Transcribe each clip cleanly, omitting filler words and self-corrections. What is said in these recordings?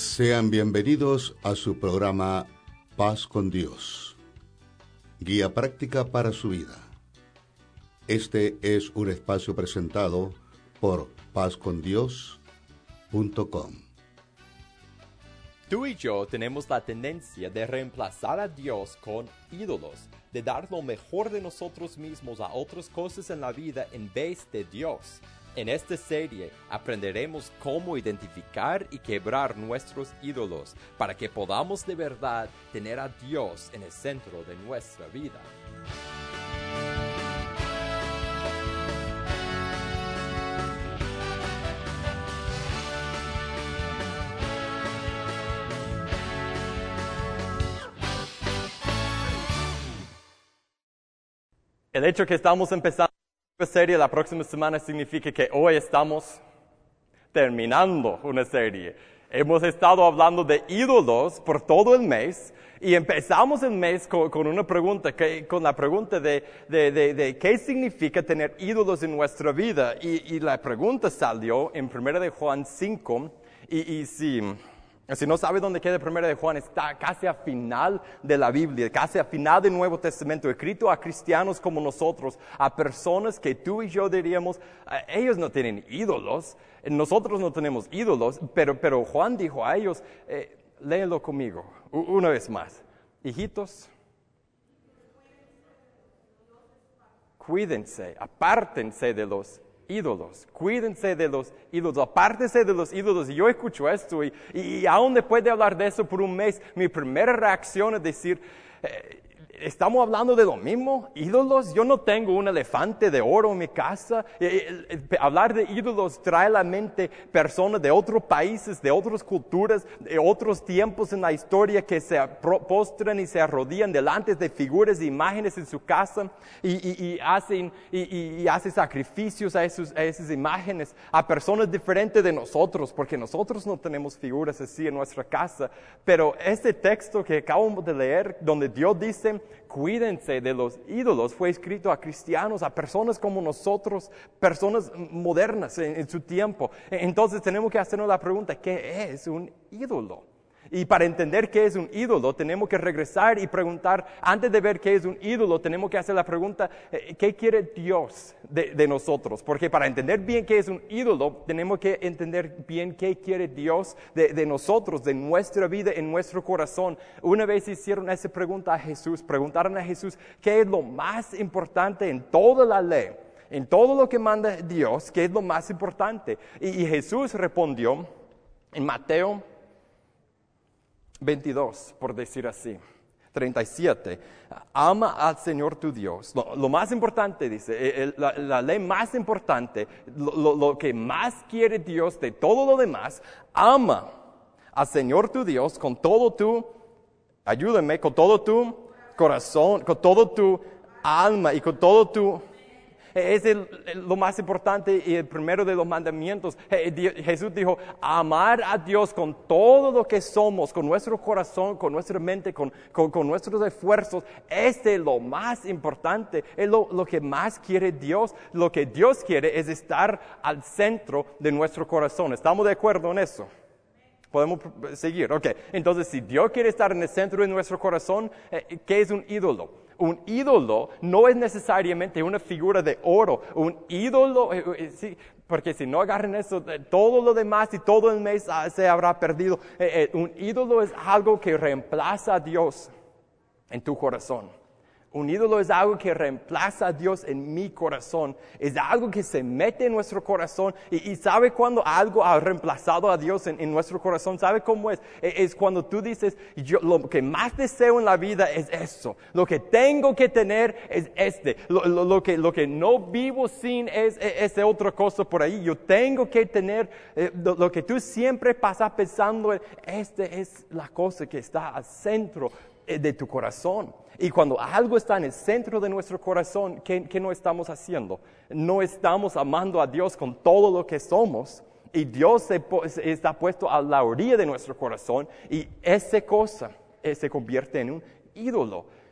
Sean bienvenidos a su programa Paz con Dios, guía práctica para su vida. Este es un espacio presentado por pazcondios.com. Tú y yo tenemos la tendencia de reemplazar a Dios con ídolos, de dar lo mejor de nosotros mismos a otras cosas en la vida en vez de Dios. En esta serie aprenderemos cómo identificar y quebrar nuestros ídolos para que podamos de verdad tener a Dios en el centro de nuestra vida. El hecho que estamos empezando una serie la próxima semana significa que hoy estamos terminando una serie. Hemos estado hablando de ídolos por todo el mes y empezamos el mes con una pregunta, con la pregunta de qué significa tener ídolos en nuestra vida. Y la pregunta salió en 1 de Juan 5 y si no sabe dónde queda 1 de Juan, está casi a final de la Biblia, casi a final del Nuevo Testamento, escrito a cristianos como nosotros, a personas que tú y yo diríamos, ellos no tienen ídolos, nosotros no tenemos ídolos, pero Juan dijo a ellos, léelo conmigo, una vez más. Hijitos, cuídense, apártense de los ídolos, cuídense de los ídolos, apártense de los ídolos. Y yo escucho esto y aún después de hablar de eso por un mes, mi primera reacción es decir, ¿estamos hablando de lo mismo? ¿Ídolos? Yo no tengo un elefante de oro en mi casa. Hablar de ídolos trae a la mente personas de otros países, de otras culturas, de otros tiempos en la historia que se postran y se arrodillan delante de figuras de imágenes en su casa y hacen sacrificios a esas imágenes, a personas diferentes de nosotros, porque nosotros no tenemos figuras así en nuestra casa. Pero este texto que acabamos de leer, donde Dios dice, cuídense de los ídolos, fue escrito a cristianos, a personas como nosotros, personas modernas en su tiempo. Entonces tenemos que hacernos la pregunta, ¿qué es un ídolo? Y para entender qué es un ídolo, tenemos que regresar y preguntar, antes de ver qué es un ídolo, tenemos que hacer la pregunta, ¿qué quiere Dios de nosotros? Porque para entender bien qué es un ídolo, tenemos que entender bien qué quiere Dios de nosotros, de nuestra vida, en nuestro corazón. Una vez hicieron esa pregunta a Jesús, preguntaron a Jesús, ¿qué es lo más importante en toda la ley? En todo lo que manda Dios, ¿qué es lo más importante? Y Jesús respondió en Mateo 22, por decir así, 37, ama al Señor tu Dios. Lo más importante, dice, la ley más importante, lo que más quiere Dios de todo lo demás, ama al Señor tu Dios con todo tu, ayúdame, con todo tu corazón, con todo tu alma y con todo tu... Es lo más importante y el primero de los mandamientos. Jesús dijo, amar a Dios con todo lo que somos, con nuestro corazón, con nuestra mente, con nuestros esfuerzos. Es lo más importante, es lo que más quiere Dios. Lo que Dios quiere es estar al centro de nuestro corazón. ¿Estamos de acuerdo en eso? Podemos seguir. Ok, entonces si Dios quiere estar en el centro de nuestro corazón, ¿qué es un ídolo? Un ídolo no es necesariamente una figura de oro. Un ídolo, sí, porque si no agarran eso, todo lo demás y todo el mes se habrá perdido. Un ídolo es algo que reemplaza a Dios en tu corazón. Un ídolo es algo que reemplaza a Dios en mi corazón. Es algo que se mete en nuestro corazón. Y ¿sabe cuando algo ha reemplazado a Dios en nuestro corazón? ¿Sabe cómo es? Es cuando tú dices, yo lo que más deseo en la vida es eso. Lo que tengo que tener es lo que no vivo sin es otra cosa por ahí. Yo tengo que tener lo que tú siempre pasas pensando. Esta es la cosa que está al centro de tu corazón. Y cuando algo está en el centro de nuestro corazón, ¿qué no estamos haciendo? No estamos amando a Dios con todo lo que somos. Y Dios está puesto a la orilla de nuestro corazón. Y esa cosa se convierte en un ídolo.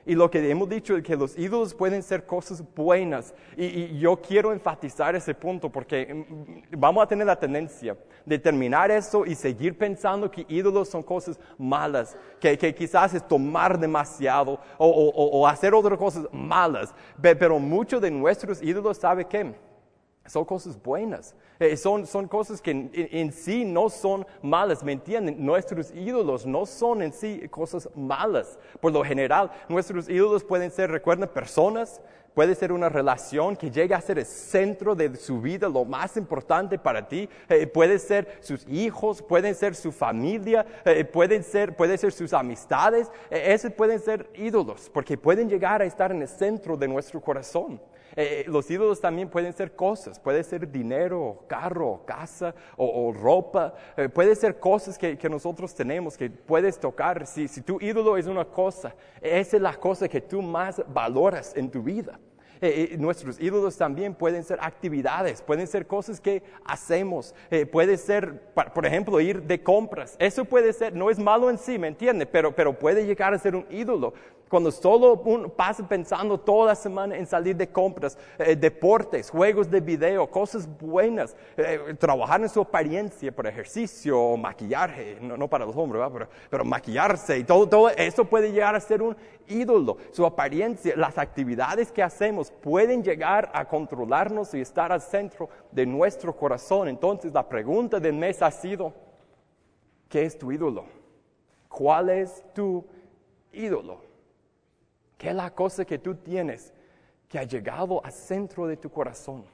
Y lo que hemos dicho es que los ídolos pueden ser cosas buenas. Y yo quiero enfatizar ese punto porque vamos a tener la tendencia de terminar eso y seguir pensando que ídolos son cosas malas, que quizás es tomar demasiado o hacer otras cosas malas. Pero muchos de nuestros ídolos, ¿sabe qué? Son cosas buenas, son cosas que en sí no son malas, ¿me entienden? Nuestros ídolos no son en sí cosas malas. Por lo general, nuestros ídolos pueden ser, recuerden, personas, puede ser una relación que llegue a ser el centro de su vida, lo más importante para ti. Puede ser sus hijos, pueden ser su familia, puede ser sus amistades. Esos pueden ser ídolos, porque pueden llegar a estar en el centro de nuestro corazón. Los ídolos también pueden ser cosas, puede ser dinero, carro, casa o ropa, puede ser cosas que nosotros tenemos que puedes tocar. Si tu ídolo es una cosa, esa es la cosa que tú más valoras en tu vida. Nuestros ídolos también pueden ser actividades, pueden ser cosas que hacemos, puede ser, por ejemplo, ir de compras. Eso puede ser, no es malo en sí, ¿me entiende? Pero puede llegar a ser un ídolo. Cuando solo uno pasa pensando toda la semana en salir de compras, deportes, juegos de video, cosas buenas, trabajar en su apariencia por ejercicio, maquillaje, no para los hombres, ¿verdad? Pero maquillarse y todo eso puede llegar a ser un ídolo. Su apariencia, las actividades que hacemos pueden llegar a controlarnos y estar al centro de nuestro corazón. Entonces la pregunta del mes ha sido, ¿qué es tu ídolo? ¿Cuál es tu ídolo? ¿Qué es la cosa que tú tienes que ha llegado al centro de tu corazón?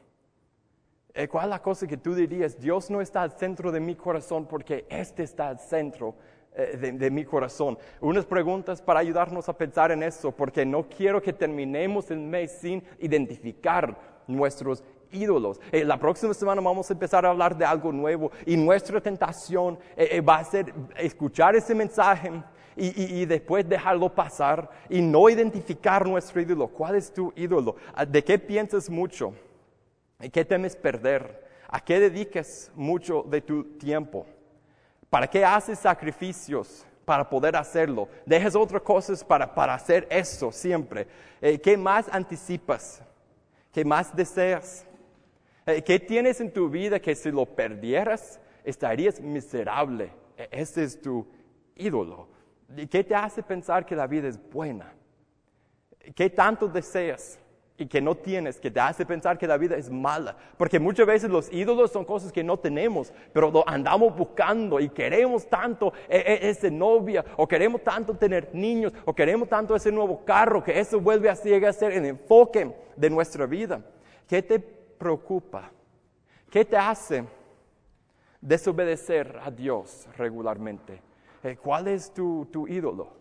¿Cuál es la cosa que tú dirías, Dios no está al centro de mi corazón porque este está al centro de mi corazón? Unas preguntas para ayudarnos a pensar en eso, porque no quiero que terminemos el mes sin identificar nuestros ídolos. La próxima semana vamos a empezar a hablar de algo nuevo y nuestra tentación va a ser escuchar ese mensaje y después dejarlo pasar y no identificar nuestro ídolo. ¿Cuál es tu ídolo? ¿De qué piensas mucho? ¿Qué temes perder? ¿A qué dediques mucho de tu tiempo? ¿Para qué haces sacrificios para poder hacerlo? ¿Dejas otras cosas para hacer eso siempre? ¿Qué más anticipas? ¿Qué más deseas? ¿Qué tienes en tu vida que si lo perdieras estarías miserable? Ese es tu ídolo. ¿Y qué te hace pensar que la vida es buena? ¿Qué tanto deseas y que no tienes, que te hace pensar que la vida es mala? Porque muchas veces los ídolos son cosas que no tenemos, pero lo andamos buscando y queremos tanto esa novia, o queremos tanto tener niños, o queremos tanto ese nuevo carro, que eso vuelve a llegar a ser el enfoque de nuestra vida. ¿Qué te preocupa? ¿Qué te hace desobedecer a Dios regularmente? ¿Cuál es tu ídolo?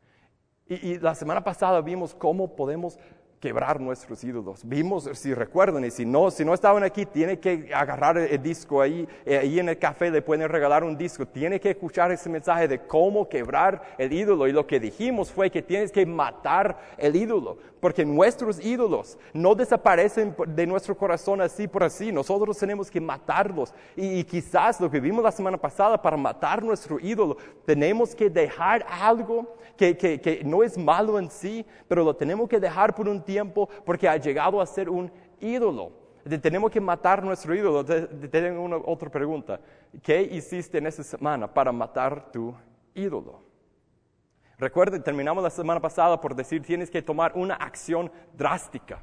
Y la semana pasada vimos cómo podemos quebrar nuestros ídolos. Vimos, si recuerdan, y si no estaban aquí, tiene que agarrar el disco ahí en el café le pueden regalar un disco. Tiene que escuchar ese mensaje de cómo quebrar el ídolo. Y lo que dijimos fue que tienes que matar el ídolo, porque nuestros ídolos no desaparecen de nuestro corazón así por así. Nosotros tenemos que matarlos. Y quizás lo que vimos la semana pasada, para matar nuestro ídolo, tenemos que dejar algo que no es malo en sí, pero lo tenemos que dejar por un tiempo porque ha llegado a ser un ídolo. Tenemos que matar nuestro ídolo. Tengo otra pregunta. ¿Qué hiciste en esta semana para matar tu ídolo? Recuerden, terminamos la semana pasada por decir, tienes que tomar una acción drástica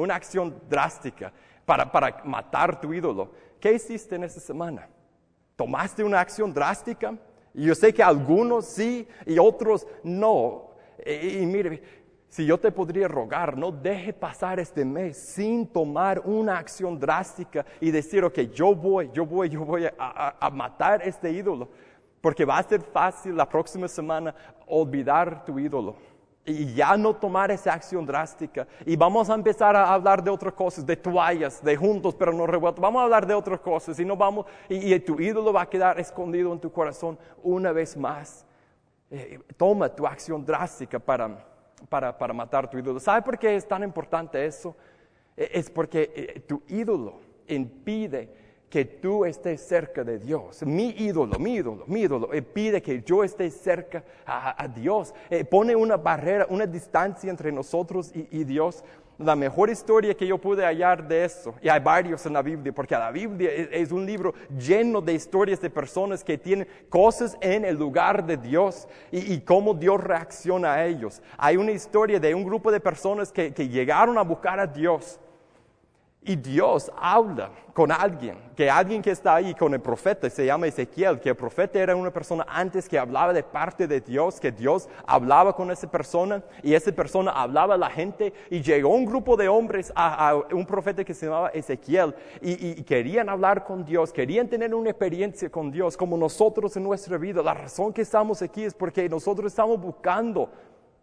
para matar tu ídolo. ¿Qué hiciste en esta semana? ¿Tomaste una acción drástica? Y yo sé que algunos sí y otros no. Y mire, si yo te podría rogar, no deje pasar este mes sin tomar una acción drástica y decir, ok, yo voy a matar este ídolo. Porque va a ser fácil la próxima semana olvidar tu ídolo y ya no tomar esa acción drástica. Y vamos a empezar a hablar de otras cosas, de toallas, de juntos pero no revueltos. Vamos a hablar de otras cosas y tu ídolo va a quedar escondido en tu corazón una vez más. Toma tu acción drástica para matar tu ídolo. ¿Sabe por qué es tan importante eso? Es porque tu ídolo impide que tú estés cerca de Dios. Mi ídolo, pide que yo esté cerca a Dios. Pone una barrera, una distancia entre nosotros y Dios. La mejor historia que yo pude hallar de eso, y hay varios en la Biblia, porque la Biblia es un libro lleno de historias de personas que tienen cosas en el lugar de Dios y cómo Dios reacciona a ellos. Hay una historia de un grupo de personas que llegaron a buscar a Dios. Y Dios habla con alguien que está ahí, con el profeta, se llama Ezequiel, que el profeta era una persona antes que hablaba de parte de Dios, que Dios hablaba con esa persona, y esa persona hablaba a la gente, y llegó un grupo de hombres a un profeta que se llamaba Ezequiel, y querían hablar con Dios, querían tener una experiencia con Dios, como nosotros en nuestra vida. La razón que estamos aquí es porque nosotros estamos buscando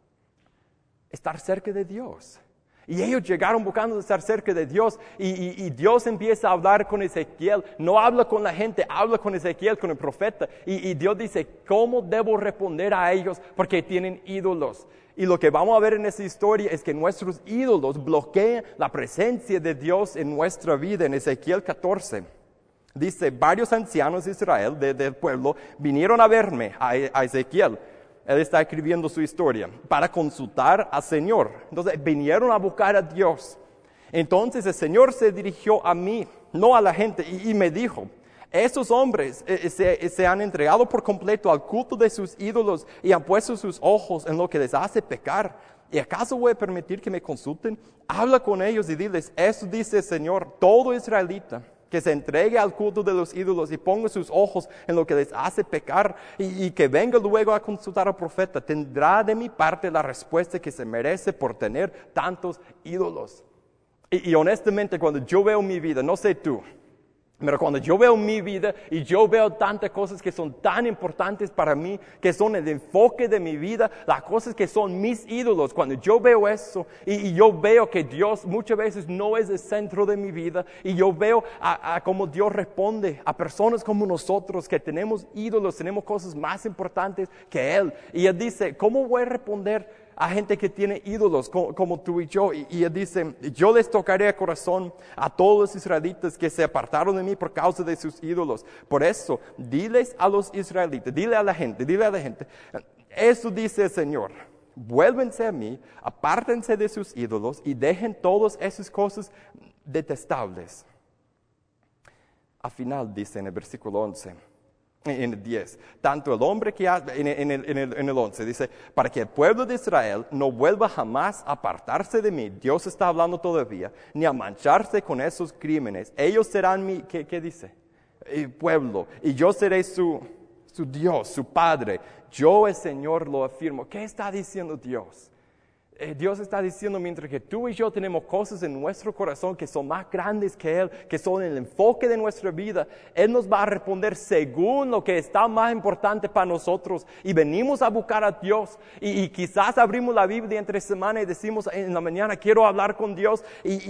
estar cerca de Dios. Y ellos llegaron buscando estar cerca de Dios y Dios empieza a hablar con Ezequiel. No habla con la gente, habla con Ezequiel, con el profeta. Y Dios dice, ¿cómo debo responder a ellos? Porque tienen ídolos. Y lo que vamos a ver en esta historia es que nuestros ídolos bloquean la presencia de Dios en nuestra vida. En Ezequiel 14 dice, varios ancianos de Israel, del pueblo, vinieron a verme, a Ezequiel. Él está escribiendo su historia para consultar al Señor. Entonces vinieron a buscar a Dios. Entonces el Señor se dirigió a mí, no a la gente, y me dijo, estos hombres se han entregado por completo al culto de sus ídolos y han puesto sus ojos en lo que les hace pecar. ¿Y acaso voy a permitir que me consulten? Habla con ellos y diles, esto dice el Señor, todo israelita que se entregue al culto de los ídolos y ponga sus ojos en lo que les hace pecar y que venga luego a consultar al profeta, tendrá de mi parte la respuesta que se merece por tener tantos ídolos. Y honestamente, cuando yo veo mi vida, no sé tú, pero cuando yo veo mi vida y yo veo tantas cosas que son tan importantes para mí, que son el enfoque de mi vida, las cosas que son mis ídolos, cuando yo veo eso y yo veo que Dios muchas veces no es el centro de mi vida y yo veo a cómo Dios responde a personas como nosotros que tenemos ídolos, tenemos cosas más importantes que Él. Y Él dice, ¿cómo voy a responder a gente que tiene ídolos como tú y yo? Y Él dice, yo les tocaré el corazón a todos los israelitas que se apartaron de mí por causa de sus ídolos. Por eso, diles a los israelitas, dile a la gente, eso dice el Señor, vuélvense a mí, apártense de sus ídolos y dejen todas esas cosas detestables. Al final dice en el versículo 11, en el 10, tanto el hombre que en el 11 dice, para que el pueblo de Israel no vuelva jamás a apartarse de mí, Dios está hablando todavía, ni a mancharse con esos crímenes. Ellos serán mi, ¿qué dice? El pueblo, y yo seré su Dios, su Padre. Yo el Señor lo afirmo. ¿Qué está diciendo Dios? Dios está diciendo, mientras que tú y yo tenemos cosas en nuestro corazón que son más grandes que Él, que son el enfoque de nuestra vida, Él nos va a responder según lo que está más importante para nosotros. Y venimos a buscar a Dios y quizás abrimos la Biblia entre semana y decimos en la mañana, quiero hablar con Dios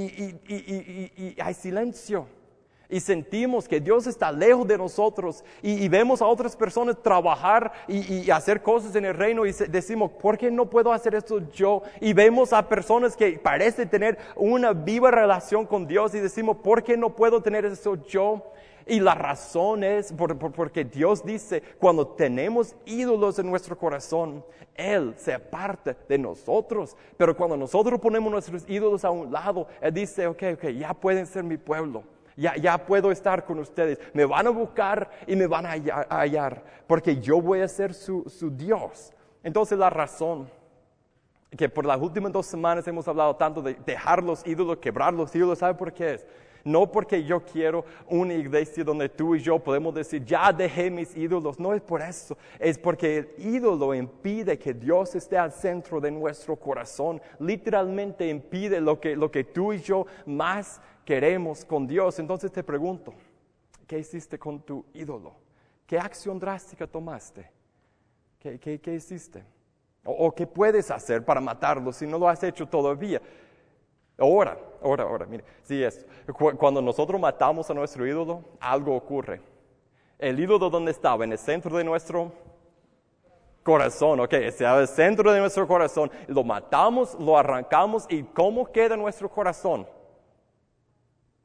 y hay silencio. Y sentimos que Dios está lejos de nosotros y vemos a otras personas trabajar y hacer cosas en el reino y decimos, ¿por qué no puedo hacer esto yo? Y vemos a personas que parecen tener una viva relación con Dios y decimos, ¿por qué no puedo tener eso yo? Y la razón es porque Dios dice, cuando tenemos ídolos en nuestro corazón, Él se aparta de nosotros. Pero cuando nosotros ponemos nuestros ídolos a un lado, Él dice, ok, ya pueden ser mi pueblo. Ya puedo estar con ustedes. Me van a buscar y me van a hallar. Porque yo voy a ser su Dios. Entonces la razón que por las últimas 2 semanas hemos hablado tanto de dejar los ídolos, quebrar los ídolos, ¿sabe por qué es? No porque yo quiero una iglesia donde tú y yo podemos decir, ya dejé mis ídolos. No es por eso. Es porque el ídolo impide que Dios esté al centro de nuestro corazón. Literalmente impide lo que tú y yo más queremos con Dios. Entonces te pregunto, ¿qué hiciste con tu ídolo? ¿Qué acción drástica tomaste? ¿Qué hiciste? ¿O qué puedes hacer para matarlo si no lo has hecho todavía? Ahora, mire, sí es. Cuando nosotros matamos a nuestro ídolo, algo ocurre. El ídolo, ¿dónde estaba? En el centro de nuestro corazón, sea el centro de nuestro corazón. Lo matamos, lo arrancamos, ¿y cómo queda nuestro corazón?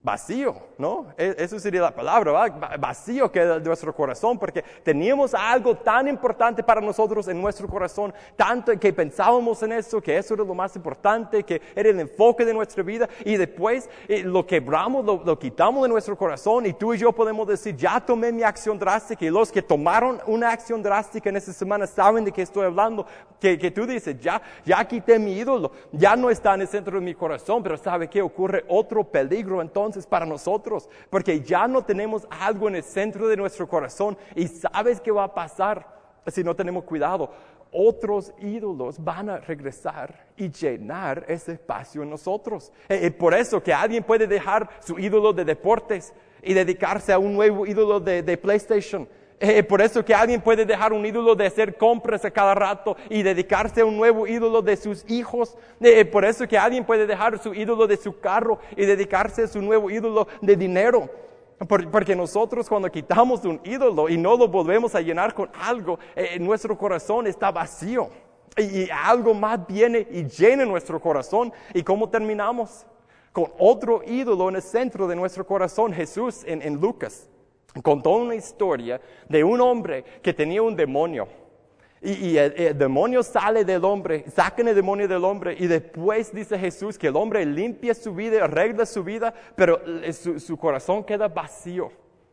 vacío, ¿no? Eso sería la palabra, ¿verdad? Vacío queda nuestro corazón, porque teníamos algo tan importante para nosotros en nuestro corazón, tanto que pensábamos en eso, que eso era lo más importante, que era el enfoque de nuestra vida, y después lo quebramos, lo quitamos de nuestro corazón, y tú y yo podemos decir, ya tomé mi acción drástica, y los que tomaron una acción drástica en esta semana saben de qué estoy hablando, que tú dices, ya quité mi ídolo, ya no está en el centro de mi corazón, pero ¿sabe qué? Ocurre otro peligro entonces para nosotros, porque ya no tenemos algo en el centro de nuestro corazón, y ¿sabes qué va a pasar si no tenemos cuidado? Otros ídolos van a regresar y llenar ese espacio en nosotros. Por eso que alguien puede dejar su ídolo de deportes y dedicarse a un nuevo ídolo de PlayStation. Por eso que alguien puede dejar un ídolo de hacer compras a cada rato y dedicarse a un nuevo ídolo de sus hijos. Por eso que alguien puede dejar su ídolo de su carro y dedicarse a su nuevo ídolo de dinero. Porque nosotros cuando quitamos un ídolo y no lo volvemos a llenar con algo, nuestro corazón está vacío. Y algo más viene y llena nuestro corazón. ¿Y cómo terminamos? Con otro ídolo en el centro de nuestro corazón. Jesús en Lucas contó una historia de un hombre que tenía un demonio. Y el demonio sale del hombre, sacan el demonio del hombre, y después dice Jesús que el hombre limpia su vida, arregla su vida, pero su corazón queda vacío.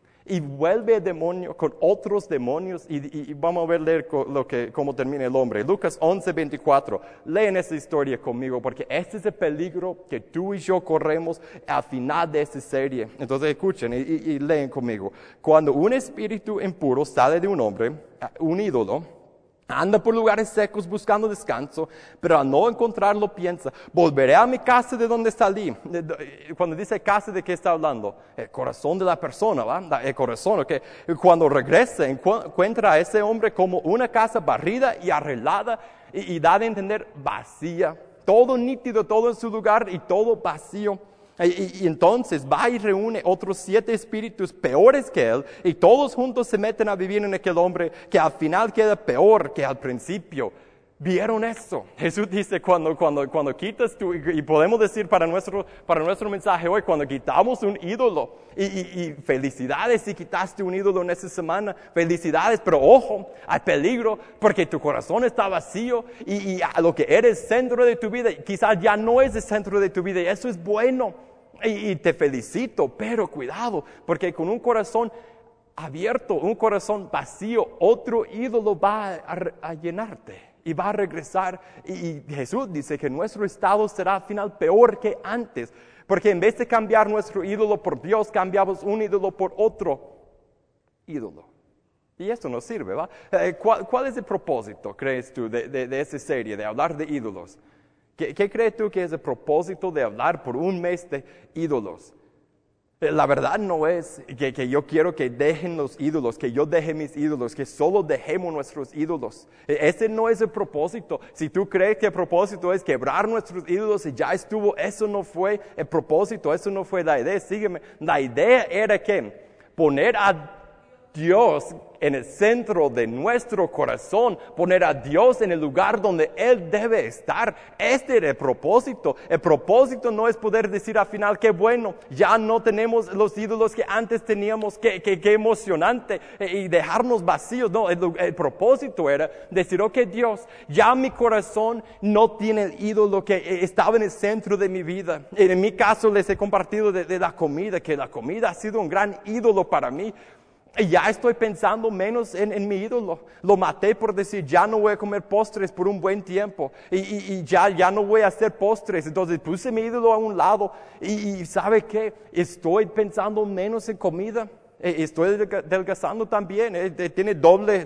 Y vuelve el demonio con otros demonios, y vamos a leer cómo termina el hombre. Lucas 11:24. Leen esta historia conmigo, porque este es el peligro que tú y yo corremos al final de esta serie. Entonces escuchen y leen conmigo. Cuando un espíritu impuro sale de un hombre, un ídolo, anda por lugares secos buscando descanso, pero al no encontrarlo piensa, volveré a mi casa de donde salí. Cuando dice casa, ¿de qué está hablando? El corazón de la persona, ¿va? El corazón, ¿ok? Cuando regresa, encuentra a ese hombre como una casa barrida y arreglada, y da de entender vacía. Todo nítido, todo en su lugar y todo vacío. Y entonces va y reúne otros 7 espíritus peores que él, y todos juntos se meten a vivir en aquel hombre, que al final queda peor que al principio. ¿Vieron eso? Jesús dice cuando quitas tú, y podemos decir para nuestro mensaje hoy, cuando quitamos un ídolo, y felicidades si quitaste un ídolo en esta semana, felicidades, pero ojo, hay peligro, porque tu corazón está vacío, y a lo que eres centro de tu vida, quizás ya no es el centro de tu vida, y eso es bueno. Y te felicito, pero cuidado, porque con un corazón abierto, un corazón vacío, otro ídolo va a llenarte y va a regresar. Y Jesús dice que nuestro estado será al final peor que antes, porque en vez de cambiar nuestro ídolo por Dios, cambiamos un ídolo por otro ídolo. Y esto no sirve, ¿va? ¿Cuál es el propósito, crees tú, de esta serie, de hablar de ídolos? ¿Qué crees tú que es el propósito de hablar por un mes de ídolos? La verdad no es que yo quiero que dejen los ídolos, que yo deje mis ídolos, que solo dejemos nuestros ídolos. Ese no es el propósito. Si tú crees que el propósito es quebrar nuestros ídolos y ya estuvo, eso no fue el propósito, eso no fue la idea. Sígueme. La idea era que poner a Dios en el centro de nuestro corazón, poner a Dios en el lugar donde Él debe estar. Este era el propósito. El propósito no es poder decir al final, qué bueno, ya no tenemos los ídolos que antes teníamos, qué emocionante, y dejarnos vacíos. No, el propósito era decir, ok Dios, ya mi corazón no tiene el ídolo que estaba en el centro de mi vida. En mi caso les he compartido de la comida, que la comida ha sido un gran ídolo para mí. Y ya estoy pensando menos en mi ídolo. Lo maté por decir, ya no voy a comer postres por un buen tiempo. Y ya no voy a hacer postres. Entonces puse mi ídolo a un lado. Y ¿sabe qué? Estoy pensando menos en comida. Estoy adelgazando también. Tiene doble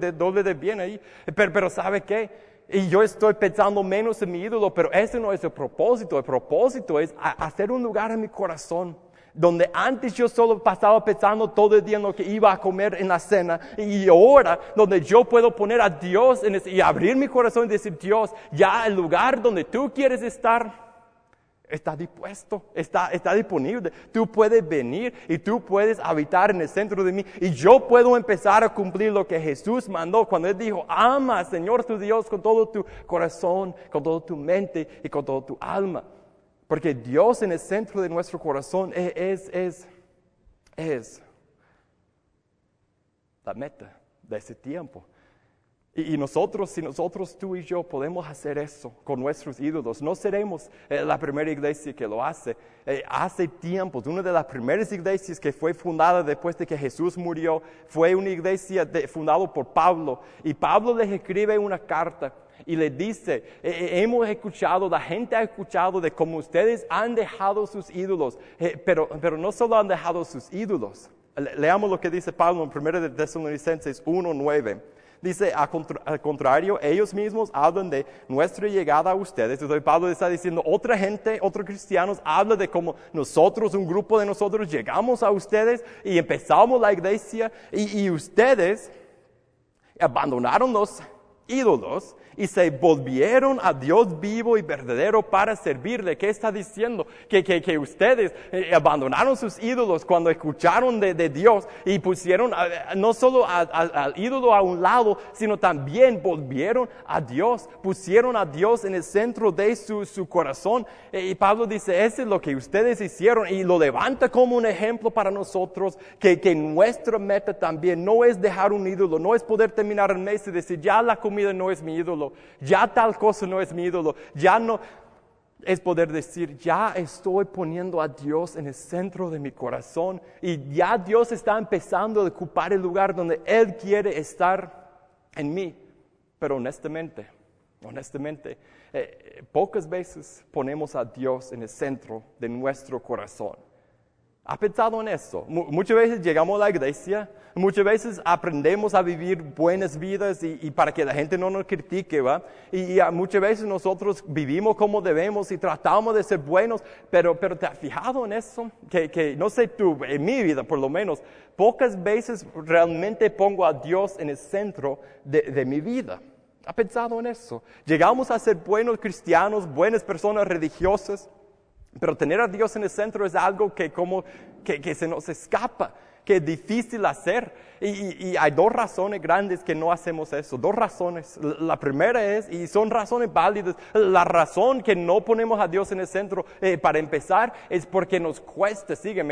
de bien ahí. Pero ¿sabe qué? Y yo estoy pensando menos en mi ídolo. Pero ese no es el propósito. El propósito es hacer un lugar en mi corazón, donde antes yo solo pasaba pensando todo el día en lo que iba a comer en la cena, y ahora donde yo puedo poner a Dios y abrir mi corazón y decir, Dios, ya el lugar donde tú quieres estar está dispuesto, está disponible. Tú puedes venir y tú puedes habitar en el centro de mí, y yo puedo empezar a cumplir lo que Jesús mandó cuando Él dijo, ama al Señor tu Dios con todo tu corazón, con toda tu mente y con toda tu alma. Porque Dios en el centro de nuestro corazón es la meta de ese tiempo. Y nosotros, si nosotros, tú y yo, podemos hacer eso con nuestros ídolos, no seremos la primera iglesia que lo hace. Hace tiempos, una de las primeras iglesias que fue fundada después de que Jesús murió, fue una iglesia fundada por Pablo. Y Pablo les escribe una carta y les dice, hemos escuchado, la gente ha escuchado de cómo ustedes han dejado sus ídolos, pero no solo han dejado sus ídolos. Leamos lo que dice Pablo en 1 de Tesalonicenses 1:9. Dice, al contrario, ellos mismos hablan de nuestra llegada a ustedes. Entonces Pablo está diciendo, otra gente, otros cristianos, habla de cómo nosotros, un grupo de nosotros, llegamos a ustedes y empezamos la iglesia y ustedes abandonaron los ídolos y se volvieron a Dios vivo y verdadero para servirle. ¿Qué está diciendo? Que ustedes abandonaron sus ídolos cuando escucharon de Dios y pusieron no solo al ídolo a un lado, sino también volvieron a Dios, pusieron a Dios en el centro de su corazón. Y Pablo dice, eso es lo que ustedes hicieron y lo levanta como un ejemplo para nosotros, que nuestra meta también no es dejar un ídolo, no es poder terminar el mes y decir, ya la comida no es mi ídolo, ya tal cosa no es mi ídolo, ya no, es poder decir, ya estoy poniendo a Dios en el centro de mi corazón y ya Dios está empezando a ocupar el lugar donde Él quiere estar en mí. Pero honestamente, pocas veces ponemos a Dios en el centro de nuestro corazón. ¿Has pensado en eso? Muchas veces llegamos a la iglesia, muchas veces aprendemos a vivir buenas vidas y para que la gente no nos critique, ¿va? Y muchas veces nosotros vivimos como debemos y tratamos de ser buenos, pero ¿te has fijado en eso? Que no sé tú, en mi vida por lo menos, pocas veces realmente pongo a Dios en el centro de mi vida. ¿Has pensado en eso? Llegamos a ser buenos cristianos, buenas personas religiosas, pero tener a Dios en el centro es algo que se nos escapa, que es difícil hacer. Y hay dos razones grandes que no hacemos eso. Dos razones. La primera es, y son razones válidas, la razón que no ponemos a Dios en el centro, para empezar, es porque nos cuesta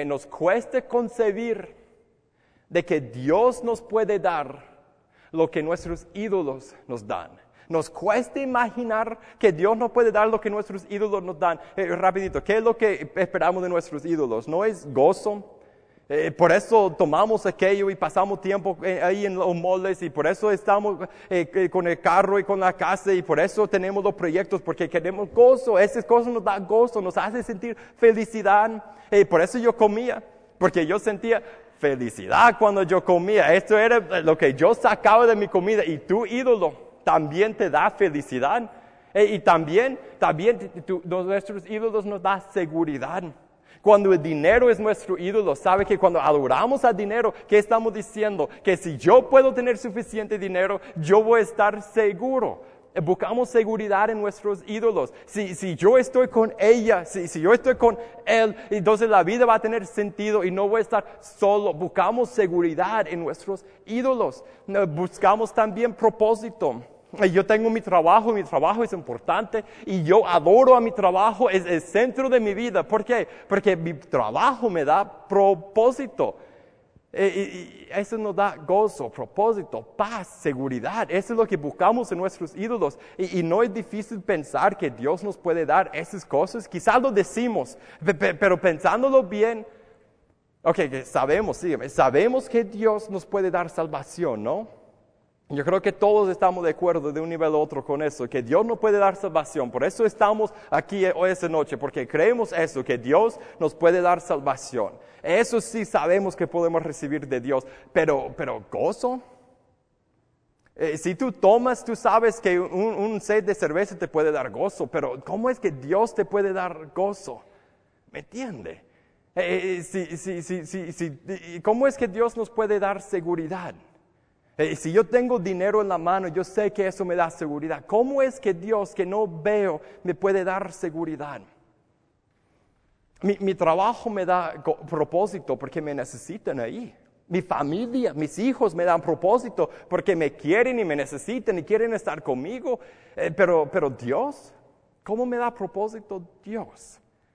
concebir de que Dios nos puede dar lo que nuestros ídolos nos dan. Nos cuesta imaginar que Dios nos puede dar lo que nuestros ídolos nos dan. Rapidito, ¿qué es lo que esperamos de nuestros ídolos? ¿No es gozo? Por eso tomamos aquello y pasamos tiempo ahí en los moldes y por eso estamos con el carro y con la casa y por eso tenemos los proyectos, porque queremos gozo. Esas cosas nos dan gozo, nos hace sentir felicidad. Por eso yo comía, porque yo sentía felicidad cuando yo comía. Esto era lo que yo sacaba de mi comida y tu ídolo también te da felicidad. Y también nuestros ídolos nos da seguridad. Cuando el dinero es nuestro ídolo, ¿sabe que cuando adoramos al dinero, qué estamos diciendo? Que si yo puedo tener suficiente dinero, yo voy a estar seguro. Buscamos seguridad en nuestros ídolos. Si yo estoy con ella, si yo estoy con él, entonces la vida va a tener sentido y no voy a estar solo. Buscamos seguridad en nuestros ídolos. Buscamos también propósito. Yo tengo mi trabajo y mi trabajo es importante y yo adoro a mi trabajo, es el centro de mi vida. ¿Por qué? Porque mi trabajo me da propósito. Y eso nos da gozo, propósito, paz, seguridad. Eso es lo que buscamos en nuestros ídolos. Y no es difícil pensar que Dios nos puede dar esas cosas. Quizás lo decimos, pero pensándolo bien, sabemos que Dios nos puede dar salvación, ¿no? Yo creo que todos estamos de acuerdo de un nivel u otro con eso, que Dios nos puede dar salvación. Por eso estamos aquí hoy esta noche, porque creemos eso, que Dios nos puede dar salvación. Eso sí sabemos que podemos recibir de Dios, pero gozo. Si tú tomas, tú sabes que un sed de cerveza te puede dar gozo, pero ¿cómo es que Dios te puede dar gozo? ¿Me entiende? ¿Cómo es que Dios nos puede dar seguridad? Si yo tengo dinero en la mano, yo sé que eso me da seguridad. ¿Cómo es que Dios, que no veo, me puede dar seguridad? Mi trabajo me da propósito porque me necesitan ahí. Mi familia, mis hijos me dan propósito porque me quieren y me necesitan y quieren estar conmigo. Pero Dios, ¿cómo me da propósito Dios?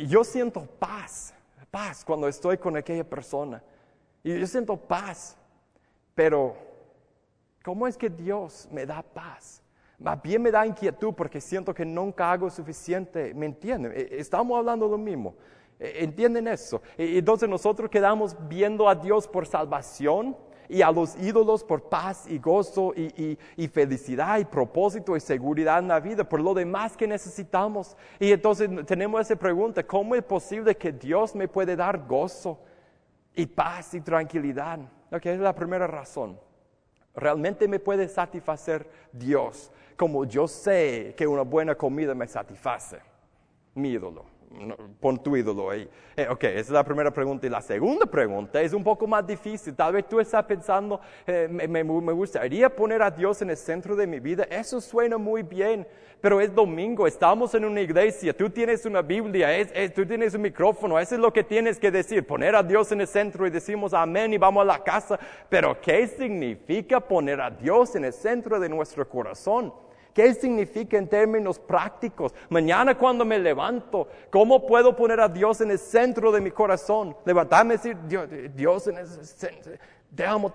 yo siento paz cuando estoy con aquella persona. Y yo siento paz, pero ¿cómo es que Dios me da paz? Más bien me da inquietud porque siento que nunca hago suficiente. ¿Me entienden? Estamos hablando lo mismo. ¿Entienden eso? Entonces nosotros quedamos viendo a Dios por salvación y a los ídolos por paz y gozo y felicidad y propósito y seguridad en la vida, por lo demás que necesitamos. Y entonces tenemos esa pregunta: ¿cómo es posible que Dios me puede dar gozo y paz y tranquilidad? Ok, esa es la primera razón. ¿Realmente me puede satisfacer Dios como yo sé que una buena comida me satisface? Mi ídolo. No, pon tu ídolo ahí. Ok, esa es la primera pregunta. Y la segunda pregunta es un poco más difícil. Tal vez tú estás pensando, me gustaría poner a Dios en el centro de mi vida. Eso suena muy bien, pero es domingo, estamos en una iglesia, tú tienes una Biblia, tú tienes un micrófono, eso es lo que tienes que decir, poner a Dios en el centro, y decimos amén y vamos a la casa. Pero ¿qué significa poner a Dios en el centro de nuestro corazón? ¿Qué significa en términos prácticos? Mañana cuando me levanto, ¿cómo puedo poner a Dios en el centro de mi corazón? Levantarme y decir, Dios en el centro, te amo.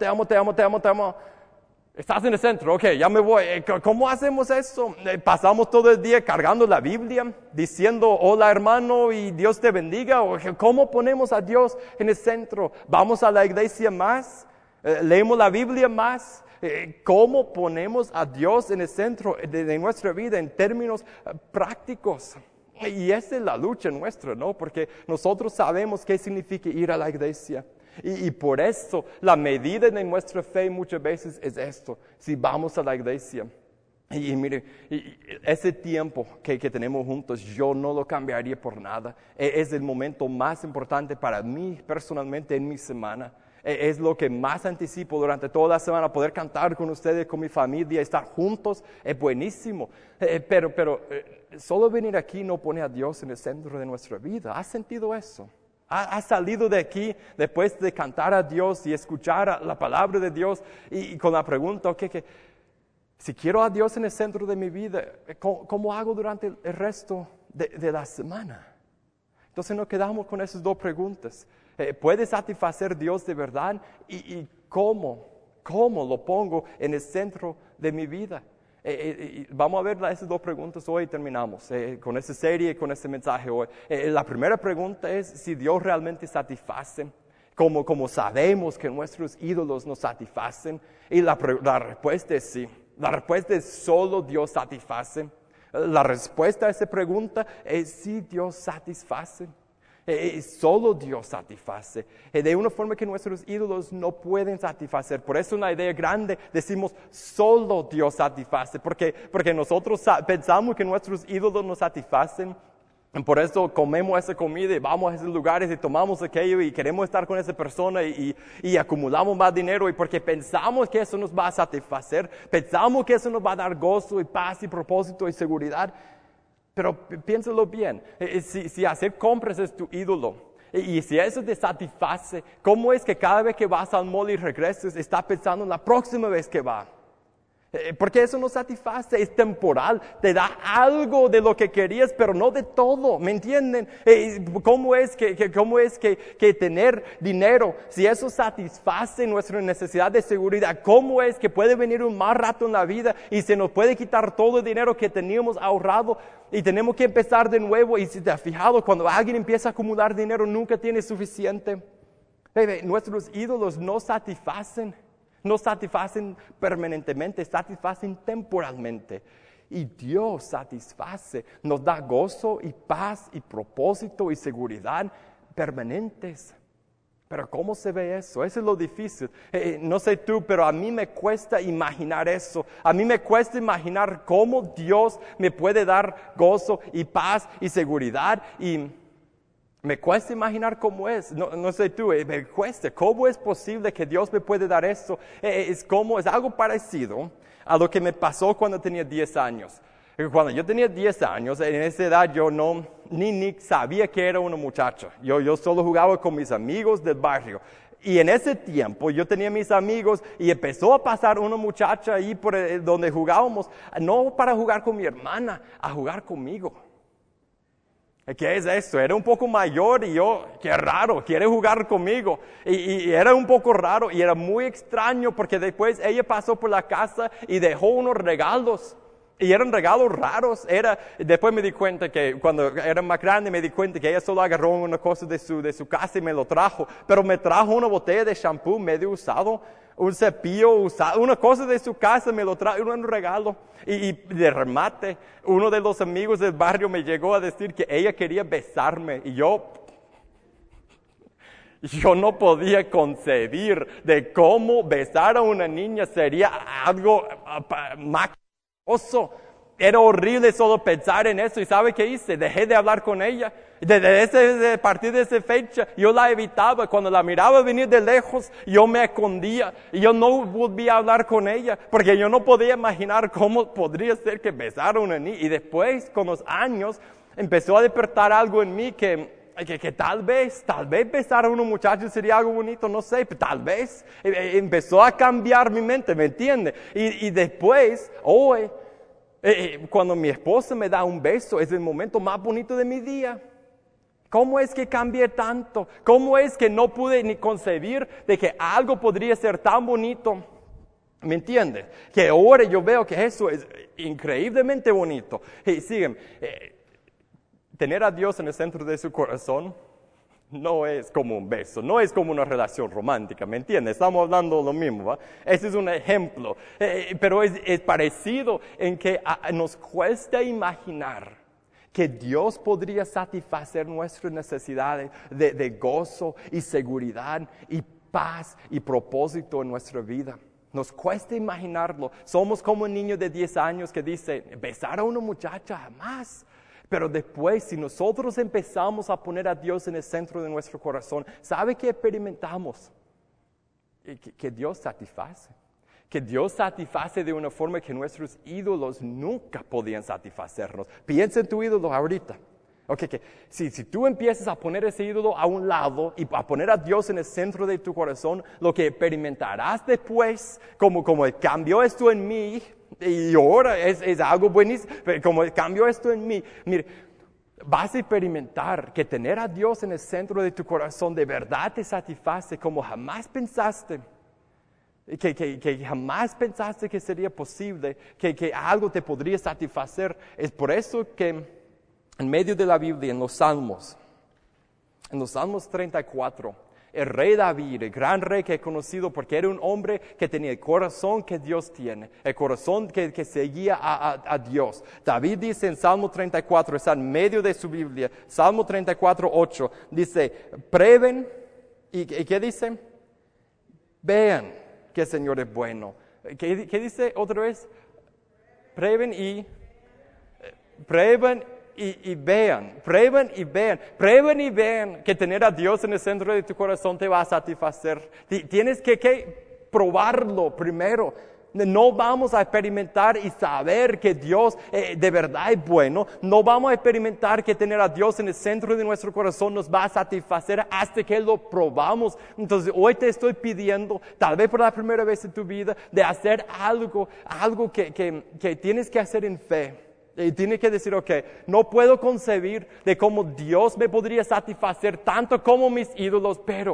Estás en el centro, ok, ya me voy. ¿Cómo hacemos eso? ¿Pasamos todo el día cargando la Biblia, diciendo hola hermano y Dios te bendiga? ¿Cómo ponemos a Dios en el centro? ¿Vamos a la iglesia más? ¿Leemos la Biblia más? ¿Cómo ponemos a Dios en el centro de nuestra vida en términos prácticos? Y esa es la lucha nuestra, ¿no? Porque nosotros sabemos qué significa ir a la iglesia. Y por eso la medida de nuestra fe muchas veces es esto: si vamos a la iglesia. Y mire, ese tiempo que tenemos juntos, yo no lo cambiaría por nada. Es el momento más importante para mí personalmente en mi semana. Es lo que más anticipo durante toda la semana, poder cantar con ustedes, con mi familia, estar juntos, es buenísimo. Pero solo venir aquí no pone a Dios en el centro de nuestra vida. ¿Has sentido eso? ¿Has salido de aquí después de cantar a Dios y escuchar la palabra de Dios y con la pregunta, okay, si quiero a Dios en el centro de mi vida, ¿cómo hago durante el resto de la semana? Entonces nos quedamos con esas dos preguntas. ¿Puede satisfacer Dios de verdad? ¿Y cómo lo pongo en el centro de mi vida? Vamos a ver esas dos preguntas hoy y terminamos con esa serie, con ese mensaje hoy. La primera pregunta es si Dios realmente satisface, como sabemos que nuestros ídolos nos satisfacen. Y la respuesta es sí. La respuesta es solo Dios satisface. La respuesta a esa pregunta es sí, Dios satisface. Solo Dios satisface, de una forma que nuestros ídolos no pueden satisfacer. Por eso una idea grande decimos solo Dios satisface, porque nosotros pensamos que nuestros ídolos nos satisfacen. Por eso comemos esa comida y vamos a esos lugares y tomamos aquello y queremos estar con esa persona y acumulamos más dinero, y porque pensamos que eso nos va a satisfacer, pensamos que eso nos va a dar gozo y paz y propósito y seguridad. Pero piénsalo bien, si hacer compras es tu ídolo, y si eso te satisface, ¿cómo es que cada vez que vas al mall y regreses, estás pensando en la próxima vez que va? Porque eso no satisface, es temporal, te da algo de lo que querías, pero no de todo, ¿me entienden? ¿Cómo es que tener dinero, si eso satisface nuestra necesidad de seguridad, cómo es que puede venir un mal rato en la vida y se nos puede quitar todo el dinero que teníamos ahorrado y tenemos que empezar de nuevo? Y si te has fijado, cuando alguien empieza a acumular dinero, nunca tiene suficiente. Nuestros ídolos no satisfacen permanentemente, satisfacen temporalmente. Y Dios satisface, nos da gozo y paz y propósito y seguridad permanentes. Pero ¿cómo se ve eso? Eso es lo difícil. No sé tú, pero a mí me cuesta imaginar eso. A mí me cuesta imaginar cómo Dios me puede dar gozo y paz y seguridad, y me cuesta imaginar cómo es. No sé tú, me cuesta. ¿Cómo es posible que Dios me puede dar eso? Es algo parecido a lo que me pasó cuando tenía 10 años. Cuando yo tenía 10 años, en esa edad yo ni sabía que era una muchacha. Yo solo jugaba con mis amigos del barrio. Y en ese tiempo yo tenía mis amigos y empezó a pasar una muchacha ahí por donde jugábamos, no para jugar con mi hermana, a jugar conmigo. ¿Qué es esto? Era un poco mayor y yo, qué raro, quiere jugar conmigo. Y era un poco raro y era muy extraño porque después ella pasó por la casa y dejó unos regalos. Y eran regalos raros. Después me di cuenta que cuando era más grande me di cuenta que ella solo agarró una cosa de su casa y me lo trajo. Pero me trajo una botella de shampoo medio usado, un cepillo usado, una cosa de su casa me lo trajo, un regalo. Y de remate, uno de los amigos del barrio me llegó a decir que ella quería besarme. Y yo no podía concebir de cómo besar a una niña sería algo maquiavélico. Era horrible solo pensar en eso. ¿Y sabe qué hice? Dejé de hablar con ella. A partir de esa fecha, yo la evitaba. Cuando la miraba venir de lejos, yo me escondía. Y yo no volvía a hablar con ella. Porque yo no podía imaginar cómo podría ser que besara a una niña. Y después, con los años, empezó a despertar algo en mí que tal vez besar a un muchacho sería algo bonito, no sé, tal vez. Empezó a cambiar mi mente, ¿me entiende? Y después, hoy, cuando mi esposa me da un beso, es el momento más bonito de mi día. ¿Cómo es que cambié tanto? ¿Cómo es que no pude ni concebir de que algo podría ser tan bonito? ¿Me entiendes? Que ahora yo veo que eso es increíblemente bonito. Y sígueme. Tener a Dios en el centro de su corazón no es como un beso, no es como una relación romántica, ¿me entiendes? Estamos hablando de lo mismo, ¿va? Ese es un ejemplo, pero es parecido en que nos cuesta imaginar que Dios podría satisfacer nuestras necesidades de gozo y seguridad y paz y propósito en nuestra vida. Nos cuesta imaginarlo. Somos como un niño de 10 años que dice, besar a una muchacha jamás. Pero después, si nosotros empezamos a poner a Dios en el centro de nuestro corazón, ¿sabe qué experimentamos? Que Dios satisface. Que Dios satisface de una forma que nuestros ídolos nunca podían satisfacernos. Piensa en tu ídolo ahorita. Okay, que si tú empiezas a poner ese ídolo a un lado y a poner a Dios en el centro de tu corazón, lo que experimentarás después, como cambió esto en mí, y ahora es algo buenísimo, pero como cambió esto en mí, mire, vas a experimentar que tener a Dios en el centro de tu corazón de verdad te satisface como jamás pensaste. Que jamás pensaste que sería posible, que algo te podría satisfacer. Es por eso que en medio de la Biblia, en los Salmos 34, el rey David, el gran rey que he conocido porque era un hombre que tenía el corazón que Dios tiene, el corazón que seguía a Dios. David dice en Salmo 34, está en medio de su Biblia, Salmo 34, 8, dice, prueben, ¿y qué dice? Vean que el Señor es bueno. ¿Qué dice otra vez? Prueben y vean que tener a Dios en el centro de tu corazón te va a satisfacer. Tienes que probarlo primero. No vamos a experimentar y saber que Dios de verdad es bueno. No vamos a experimentar que tener a Dios en el centro de nuestro corazón nos va a satisfacer hasta que lo probamos. Entonces hoy te estoy pidiendo, tal vez por la primera vez en tu vida, de hacer algo que tienes que hacer en fe. Y tiene que decir, ok, no puedo concebir de cómo Dios me podría satisfacer tanto como mis ídolos, pero,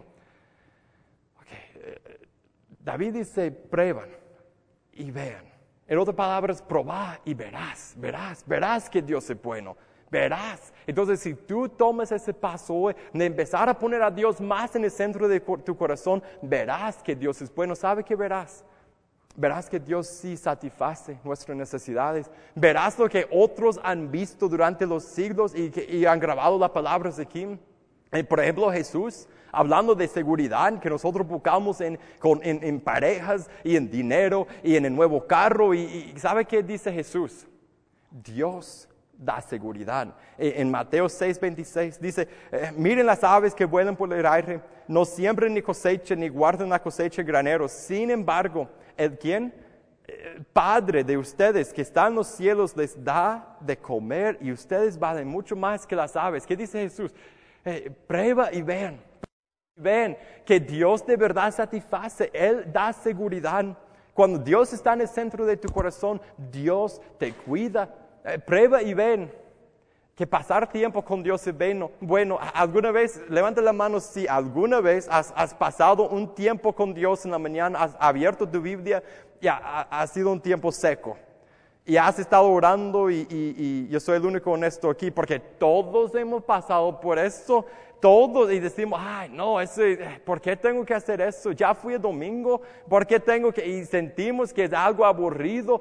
David dice, prueban y vean. En otras palabras, probá y verás que Dios es bueno, verás. Entonces, si tú tomas ese paso hoy de empezar a poner a Dios más en el centro de tu corazón, verás que Dios es bueno. ¿Sabe qué verás? Verás que Dios sí satisface nuestras necesidades. Verás lo que otros han visto durante los siglos y han grabado las palabras aquí. Por ejemplo, Jesús, hablando de seguridad que nosotros buscamos en parejas y en dinero y en el nuevo carro. Y ¿sabe qué dice Jesús? Dios da seguridad. En Mateo 6:26 dice, miren las aves que vuelan por el aire, no siembran ni cosechan ni guardan la cosecha en graneros. Sin embargo, ¿quién? El Padre de ustedes que está en los cielos les da de comer y ustedes valen mucho más que las aves. ¿Qué dice Jesús? Prueba y vean. Ven que Dios de verdad satisface. Él da seguridad. Cuando Dios está en el centro de tu corazón, Dios te cuida. Prueba y ven. Que pasar tiempo con Dios es bueno. Bueno, ¿alguna vez, levanta la mano si alguna vez has pasado un tiempo con Dios en la mañana, has abierto tu Biblia y ha sido un tiempo seco? Y has estado orando y yo soy el único honesto aquí, porque todos hemos pasado por eso, todos, y decimos, ay, no, ¿por qué tengo que hacer eso? Ya fui el domingo, ¿por qué tengo que? Y sentimos que es algo aburrido.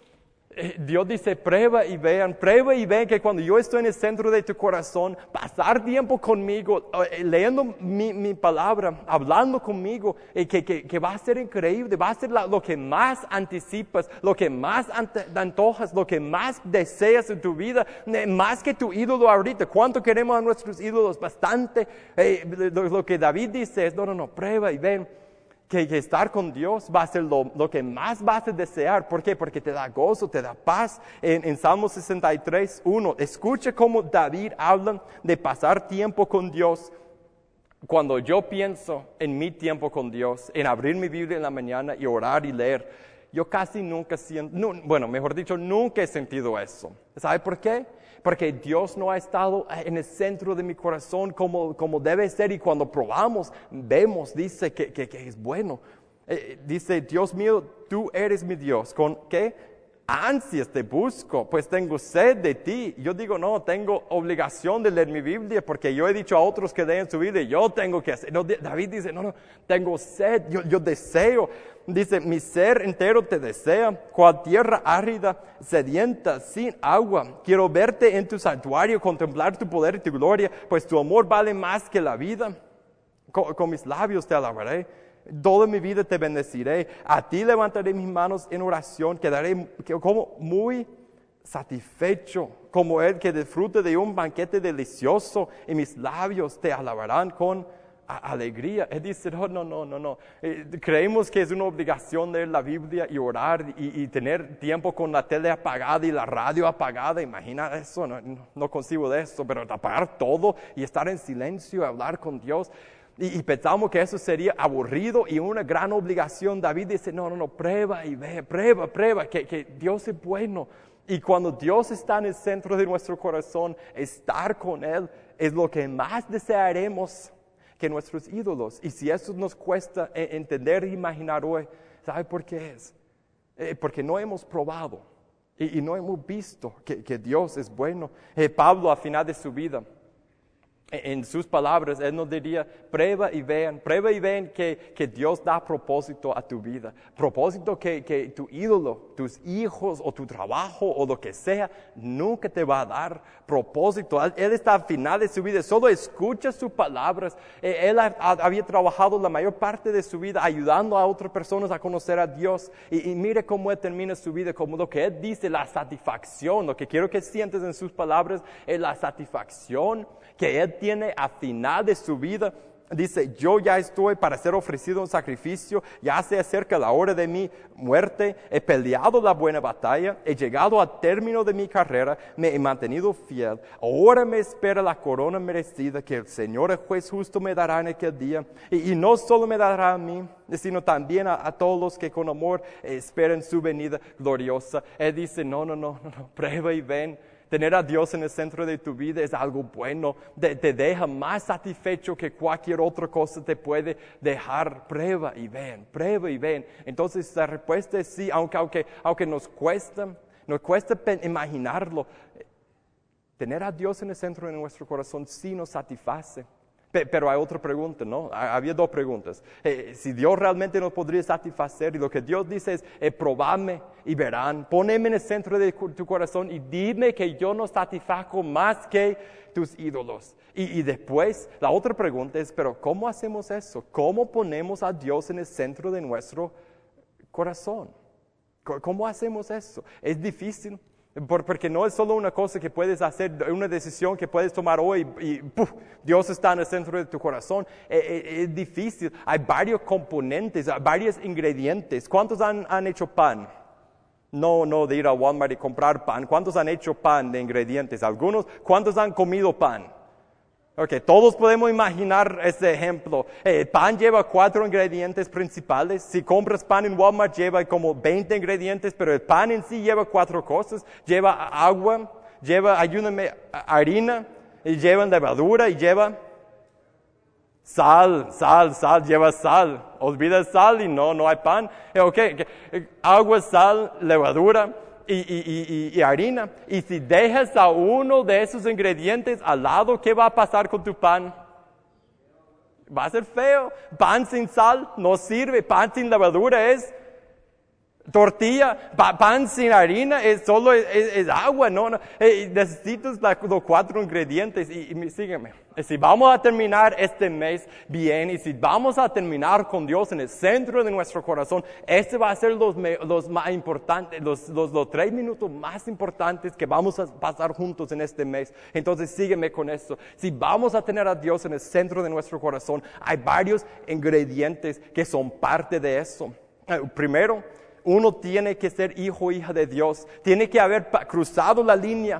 Dios dice, prueba y vean que cuando yo estoy en el centro de tu corazón, pasar tiempo conmigo, leyendo mi palabra, hablando conmigo, que va a ser increíble, va a ser lo que más anticipas, lo que más antojas, lo que más deseas en tu vida, más que tu ídolo ahorita. ¿Cuánto queremos a nuestros ídolos? Bastante. Lo que David dice es, no, prueba y ven. Que estar con Dios va a ser lo que más vas a desear. ¿Por qué? Porque te da gozo, te da paz. En Salmo 63, 1, escucha cómo David habla de pasar tiempo con Dios. Cuando yo pienso en mi tiempo con Dios, en abrir mi Biblia en la mañana y orar y leer, yo casi nunca siento, nunca he sentido eso. ¿Sabe por qué? Porque Dios no ha estado en el centro de mi corazón como debe ser, y cuando probamos, vemos, dice que es bueno. Dice, Dios mío, tú eres mi Dios. ¿Con qué? Ansias te busco, pues tengo sed de ti. Yo digo, no, tengo obligación de leer mi Biblia, porque yo he dicho a otros que leen su Biblia, yo tengo que hacer. No, David dice, no, tengo sed, yo deseo. Dice, mi ser entero te desea, cual tierra árida, sedienta, sin agua. Quiero verte en tu santuario, contemplar tu poder y tu gloria, pues tu amor vale más que la vida. Con mis labios te alabaré, toda mi vida te bendeciré. A ti levantaré mis manos en oración, quedaré como muy satisfecho, como el que disfruta de un banquete delicioso, y mis labios te alabarán con alegría. Él dice, no. Creemos que es una obligación leer la Biblia y orar y tener tiempo con la tele apagada y la radio apagada. Imagina eso, no concibo de eso, pero apagar todo y estar en silencio, hablar con Dios. Y pensamos que eso sería aburrido y una gran obligación. David dice, no, prueba y ve, prueba, que Dios es bueno. Y cuando Dios está en el centro de nuestro corazón, estar con Él es lo que más desearemos que nuestros ídolos. Y si eso nos cuesta entender e imaginar hoy, ¿sabe por qué es? Porque no hemos probado y no hemos visto que Dios es bueno. Pablo, al final de su vida, en sus palabras, él nos diría, prueba y vean que Dios da propósito a tu vida. Propósito que tu ídolo, tus hijos o tu trabajo o lo que sea, nunca te va a dar propósito. Él está al final de su vida, solo escucha sus palabras. Él había trabajado la mayor parte de su vida ayudando a otras personas a conocer a Dios. Y mire cómo él termina su vida, como lo que él dice, la satisfacción. Lo que quiero que sientes en sus palabras es la satisfacción que él tiene al final de su vida. Dice, yo ya estoy para ser ofrecido un sacrificio, ya se acerca la hora de mi muerte, he peleado la buena batalla, he llegado al término de mi carrera, me he mantenido fiel, ahora me espera la corona merecida que el Señor el juez justo me dará en aquel día, y no solo me dará a mí, sino también a todos los que con amor esperan su venida gloriosa. Él dice, no, prueba y ven. Tener a Dios en el centro de tu vida es algo bueno, te deja más satisfecho que cualquier otra cosa te puede dejar. Prueba y ven. Entonces la respuesta es sí, aunque nos cuesta imaginarlo. Tener a Dios en el centro de nuestro corazón sí nos satisface. Pero hay otra pregunta, ¿no? Había dos preguntas. Si Dios realmente nos podría satisfacer, y lo que Dios dice es, probadme y verán, poneme en el centro de tu corazón y dime que yo no satisfago más que tus ídolos. Y después, la otra pregunta es, pero ¿cómo hacemos eso? ¿Cómo ponemos a Dios en el centro de nuestro corazón? ¿Cómo hacemos eso? Es difícil. Porque no es solo una cosa que puedes hacer, una decisión que puedes tomar hoy y ¡puf! Dios está en el centro de tu corazón. Es difícil. Hay varios componentes, varios ingredientes. ¿Cuántos han hecho pan? No de ir a Walmart y comprar pan. ¿Cuántos han hecho pan de ingredientes? Algunos. ¿Cuántos han comido pan? Okay, todos podemos imaginar ese ejemplo. Pan lleva 4 ingredientes principales. Si compras pan en Walmart lleva como 20 ingredientes, pero el pan en sí lleva 4 cosas. Lleva agua, lleva, ayúdame, harina, y lleva levadura, y lleva sal, lleva sal. Olvida sal y no hay pan. Agua, sal, levadura y harina. Y si dejas a uno de esos ingredientes al lado, ¿qué va a pasar con tu pan? Va a ser feo. Pan sin sal no sirve. Pan sin levadura es tortilla. Pan sin harina es agua. No. Necesitas los 4 ingredientes. Y sígueme. Si vamos a terminar este mes bien y si vamos a terminar con Dios en el centro de nuestro corazón, este va a ser los más importantes, los 3 minutos más importantes que vamos a pasar juntos en este mes. Entonces sígueme con esto. Si vamos a tener a Dios en el centro de nuestro corazón, hay varios ingredientes que son parte de eso. Primero, uno tiene que ser hijo o hija de Dios. Tiene que haber cruzado la línea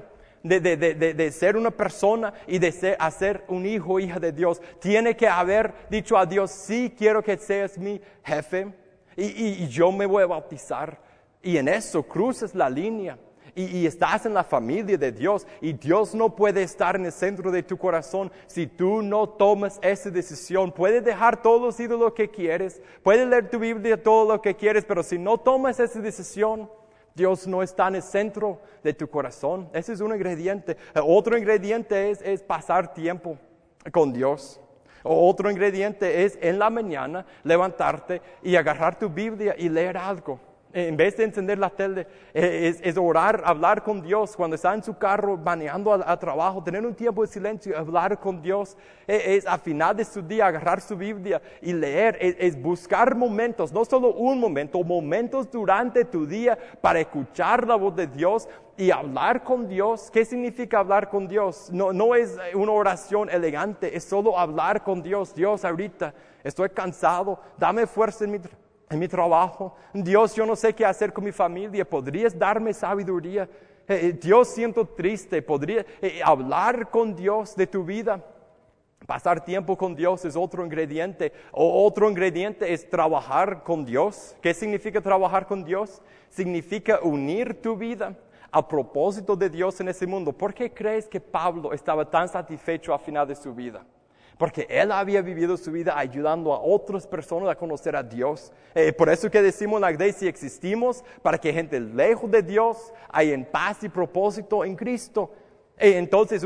de ser una persona y de hacer un hijo o hija de Dios. Tiene que haber dicho a Dios, sí, quiero que seas mi jefe y yo me voy a bautizar. Y en eso cruzas la línea y estás en la familia de Dios. Y Dios no puede estar en el centro de tu corazón si tú no tomas esa decisión. Puedes dejar todo lo que quieres, puedes leer tu Biblia todo lo que quieres, pero si no tomas esa decisión, Dios no está en el centro de tu corazón. Ese es un ingrediente. Otro ingrediente es pasar tiempo con Dios. Otro ingrediente es en la mañana levantarte y agarrar tu Biblia y leer algo. En vez de encender la tele, es orar, hablar con Dios. Cuando está en su carro manejando a trabajo, tener un tiempo de silencio, hablar con Dios. Es a final de su día agarrar su Biblia y leer. Es buscar momentos, no solo un momento, momentos durante tu día para escuchar la voz de Dios y hablar con Dios. ¿Qué significa hablar con Dios? No es una oración elegante, es solo hablar con Dios. Dios, ahorita estoy cansado, dame fuerza en mi trabajo. Dios, yo no sé qué hacer con mi familia. ¿Podrías darme sabiduría? Dios, siento triste. ¿Podría hablar con Dios de tu vida? Pasar tiempo con Dios es otro ingrediente. Otro ingrediente es trabajar con Dios. ¿Qué significa trabajar con Dios? Significa unir tu vida a propósito de Dios en ese mundo. ¿Por qué crees que Pablo estaba tan satisfecho al final de su vida? Porque él había vivido su vida ayudando a otras personas a conocer a Dios. Por eso que decimos en la iglesia, existimos para que gente lejos de Dios haya en paz y propósito en Cristo. Entonces,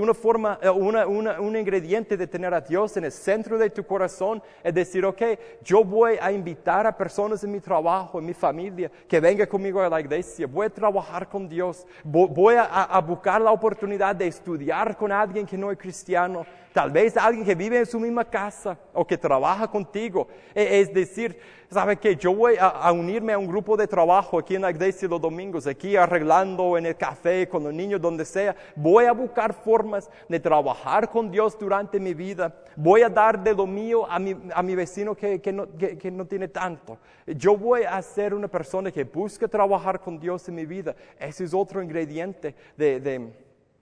un ingrediente de tener a Dios en el centro de tu corazón es decir, yo voy a invitar a personas en mi trabajo, en mi familia, que vengan conmigo a la iglesia. Voy a trabajar con Dios. Voy a buscar la oportunidad de estudiar con alguien que no es cristiano. Tal vez alguien que vive en su misma casa o que trabaja contigo. Es decir, ¿sabe qué? Yo voy a unirme a un grupo de trabajo aquí en la iglesia los domingos, aquí arreglando en el café con los niños, donde sea. Voy a buscar formas de trabajar con Dios durante mi vida. Voy a dar de lo mío a mi vecino que no tiene tanto. Yo voy a ser una persona que busca trabajar con Dios en mi vida. Ese es otro ingrediente de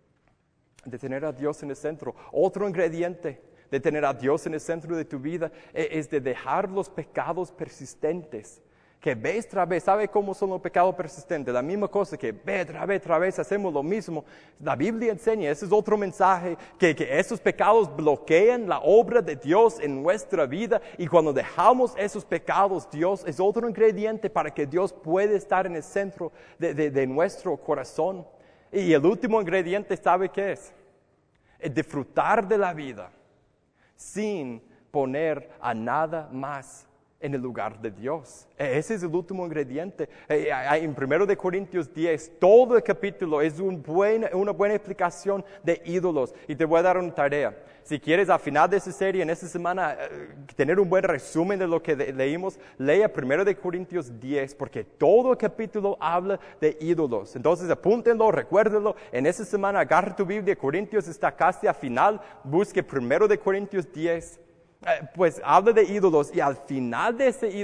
tener a Dios en el centro. Otro ingrediente de tener a Dios en el centro de tu vida es de dejar los pecados persistentes. Que vez tras vez, ¿sabe cómo son los pecados persistentes? La misma cosa que vez tras vez hacemos lo mismo. La Biblia enseña, ese es otro mensaje, que esos pecados bloquean la obra de Dios en nuestra vida. Y cuando dejamos esos pecados, Dios es otro ingrediente para que Dios pueda estar en el centro de nuestro corazón. Y el último ingrediente, ¿sabe qué es? Es disfrutar de la vida sin poner a nada más en el lugar de Dios. Ese es el último ingrediente. En 1 Corintios 10, todo el capítulo es una buena explicación de ídolos. Y te voy a dar una tarea. Si quieres, al final de esa serie, en esta semana, tener un buen resumen de lo que leímos, lea 1 Corintios 10, porque todo el capítulo habla de ídolos. Entonces, apúntenlo, recuérdenlo. En esta semana, agarra tu Biblia. Corintios está casi al final. Busque 1 Corintios 10. Pues habla de ídolos, y al final de ese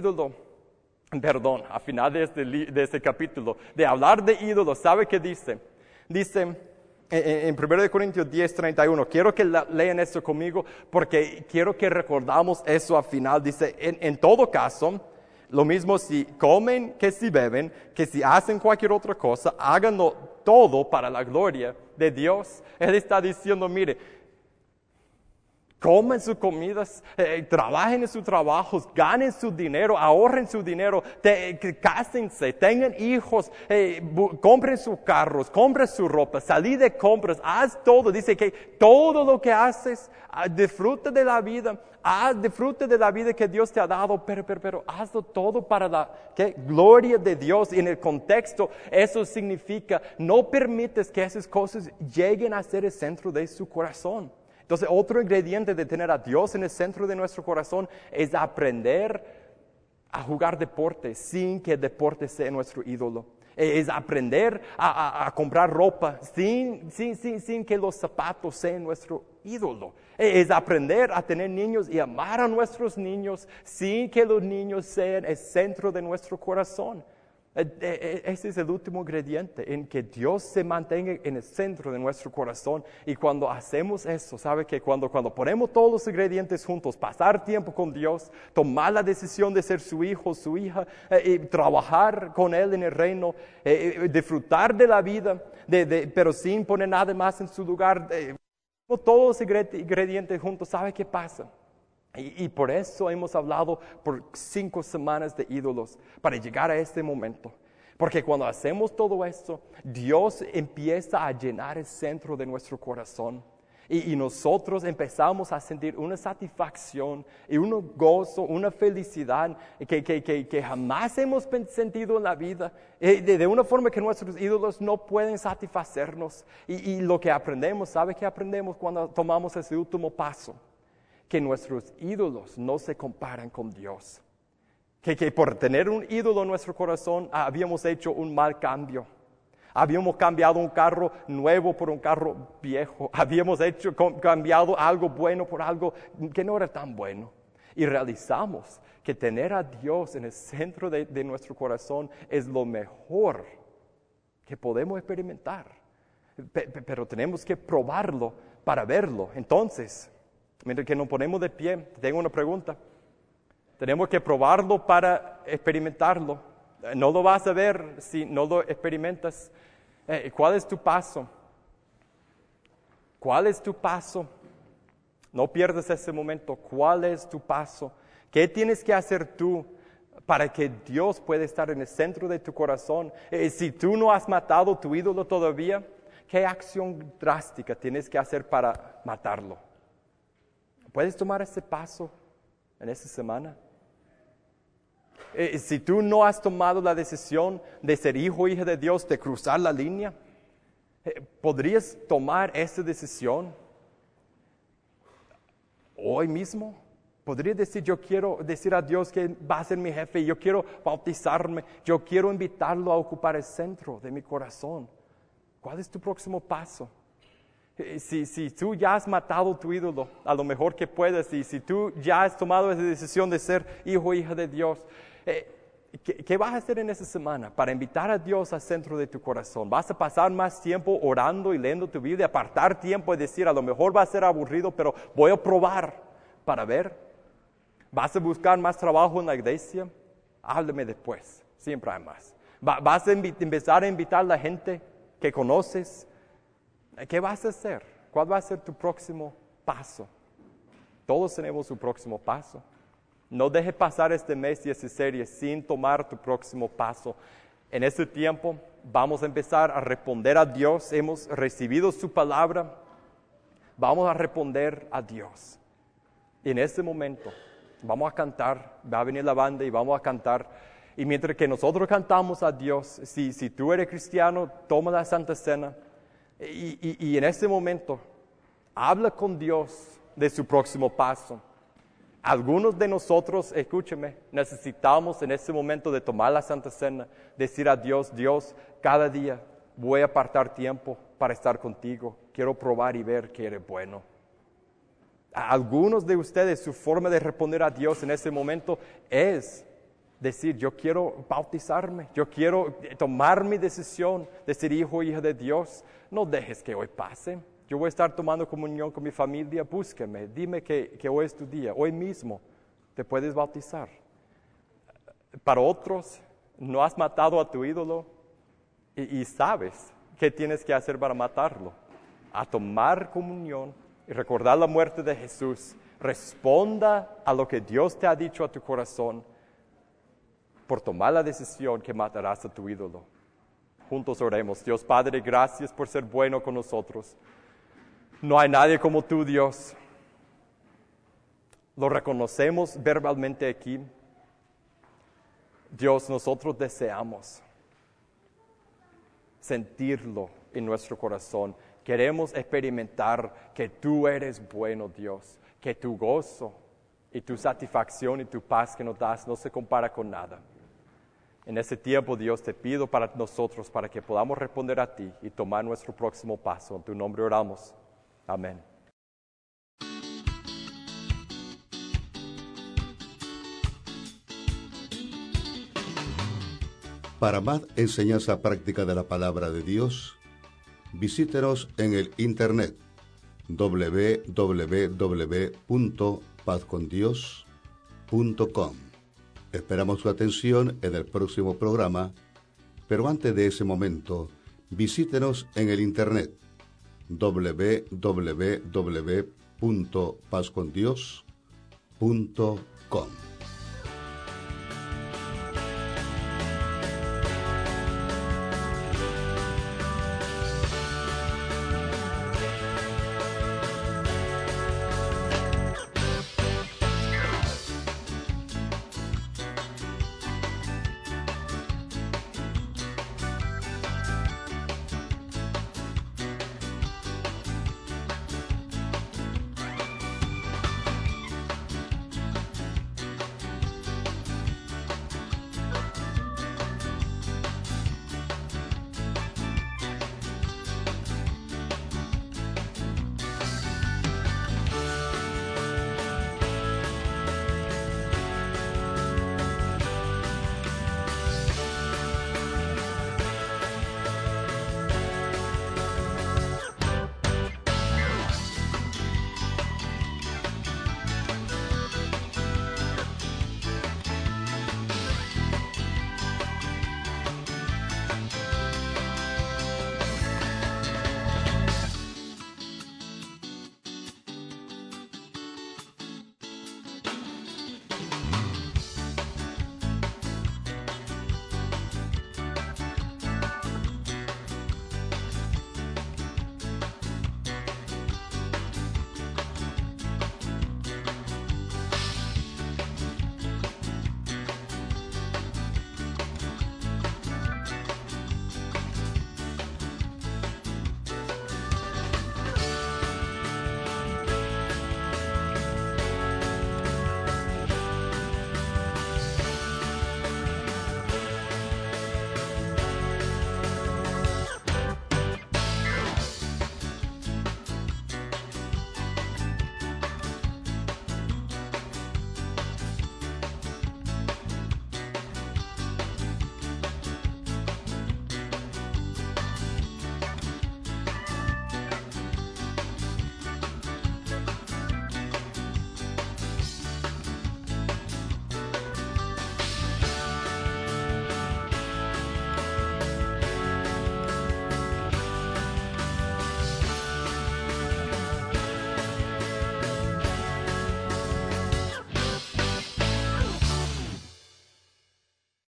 al final de este capítulo, de hablar de ídolos, ¿sabe qué dice? Dice en 1 Corintios 10:31, quiero que lean esto conmigo, porque quiero que recordamos eso al final. Dice, en todo caso, lo mismo si comen que si beben, que si hacen cualquier otra cosa, háganlo todo para la gloria de Dios. Él está diciendo, mire, comen sus comidas, trabajen en sus trabajos, ganen su dinero, ahorren su dinero, cásense, tengan hijos, compren sus carros, compren su ropa, salí de compras, haz todo. Dice que todo lo que haces, disfruta de la vida, disfruta de la vida que Dios te ha dado, pero hazlo todo para la gloria de Dios. Y en el contexto, eso significa, no permites que esas cosas lleguen a ser el centro de su corazón. Entonces, otro ingrediente de tener a Dios en el centro de nuestro corazón es aprender a jugar deporte sin que el deporte sea nuestro ídolo. Es aprender a comprar ropa sin que los zapatos sean nuestro ídolo. Es aprender a tener niños y amar a nuestros niños sin que los niños sean el centro de nuestro corazón. Ese es el último ingrediente, en que Dios se mantenga en el centro de nuestro corazón. Y cuando hacemos eso, ¿sabe que cuando ponemos todos los ingredientes juntos, pasar tiempo con Dios, tomar la decisión de ser su hijo, su hija, y trabajar con Él en el reino, disfrutar de la vida, pero sin poner nada más en su lugar, todos los ingredientes juntos, ¿sabe qué pasa? Y por eso hemos hablado por 5 semanas de ídolos, para llegar a este momento. Porque cuando hacemos todo esto, Dios empieza a llenar el centro de nuestro corazón. Y nosotros empezamos a sentir una satisfacción y un gozo, una felicidad que jamás hemos sentido en la vida. De una forma que nuestros ídolos no pueden satisfacernos. Y lo que aprendemos, ¿sabe qué aprendemos cuando tomamos ese último paso? Que nuestros ídolos no se comparan con Dios. Que por tener un ídolo en nuestro corazón habíamos hecho un mal cambio. Habíamos cambiado un carro nuevo por un carro viejo. Habíamos cambiado algo bueno por algo que no era tan bueno. Y realizamos que tener a Dios en el centro de nuestro corazón es lo mejor que podemos experimentar. Pero tenemos que probarlo para verlo. Entonces, mientras que nos ponemos de pie, tengo una pregunta. Tenemos que probarlo para experimentarlo. No lo vas a ver si no lo experimentas. ¿Cuál es tu paso? ¿Cuál es tu paso? No pierdas ese momento. ¿Cuál es tu paso? ¿Qué tienes que hacer tú para que Dios pueda estar en el centro de tu corazón? Si tú no has matado tu ídolo todavía, ¿qué acción drástica tienes que hacer para matarlo? ¿Puedes tomar ese paso en esta semana? Si tú no has tomado la decisión de ser hijo o hija de Dios, de cruzar la línea, ¿podrías tomar esa decisión hoy mismo? ¿Podrías decir, yo quiero decir a Dios que va a ser mi jefe y yo quiero bautizarme, yo quiero invitarlo a ocupar el centro de mi corazón? ¿Cuál es tu próximo paso? Si tú ya has matado tu ídolo, a lo mejor que puedas, y si tú ya has tomado esa decisión de ser hijo o hija de Dios, ¿qué vas a hacer en esa semana para invitar a Dios al centro de tu corazón? ¿Vas a pasar más tiempo orando y leyendo tu Biblia, apartar tiempo y decir, a lo mejor va a ser aburrido, pero voy a probar para ver? ¿Vas a buscar más trabajo en la iglesia? Háblame después, siempre hay más. ¿Vas a empezar a invitar a la gente que conoces? ¿Qué vas a hacer? ¿Cuál va a ser tu próximo paso? Todos tenemos un próximo paso. No dejes pasar este mes y esta serie sin tomar tu próximo paso. En este tiempo vamos a empezar a responder a Dios. Hemos recibido su palabra. Vamos a responder a Dios. Y en este momento vamos a cantar. Va a venir la banda y vamos a cantar. Y mientras que nosotros cantamos a Dios, si tú eres cristiano, toma la Santa Cena. Y en este momento, habla con Dios de su próximo paso. Algunos de nosotros, escúcheme, necesitamos en este momento de tomar la Santa Cena, decir a Dios, Dios, cada día voy a apartar tiempo para estar contigo. Quiero probar y ver que eres bueno. A algunos de ustedes, su forma de responder a Dios en este momento es decir, yo quiero bautizarme, yo quiero tomar mi decisión de ser hijo o hija de Dios. No dejes que hoy pase. Yo voy a estar tomando comunión con mi familia, búsqueme, dime que hoy es tu día, hoy mismo te puedes bautizar. Para otros, no has matado a tu ídolo y sabes ¿Qué tienes que hacer para matarlo? A tomar comunión y recordar la muerte de Jesús. Responda a lo que Dios te ha dicho a tu corazón por tomar la decisión que matarás a tu ídolo. Juntos oremos. Dios Padre, gracias por ser bueno con nosotros. No hay nadie como tú, Dios. Lo reconocemos verbalmente aquí. Dios, nosotros deseamos sentirlo en nuestro corazón. Queremos experimentar que tú eres bueno, Dios, que tu gozo y tu satisfacción y tu paz que nos das no se compara con nada. En ese tiempo, Dios, te pido para nosotros, para que podamos responder a ti y tomar nuestro próximo paso. En tu nombre oramos. Amén. Para más enseñanza práctica de la palabra de Dios, visítenos en el internet www.pazcondios.com. Esperamos su atención en el próximo programa, pero antes de ese momento, visítenos en el internet www.pazcondios.com.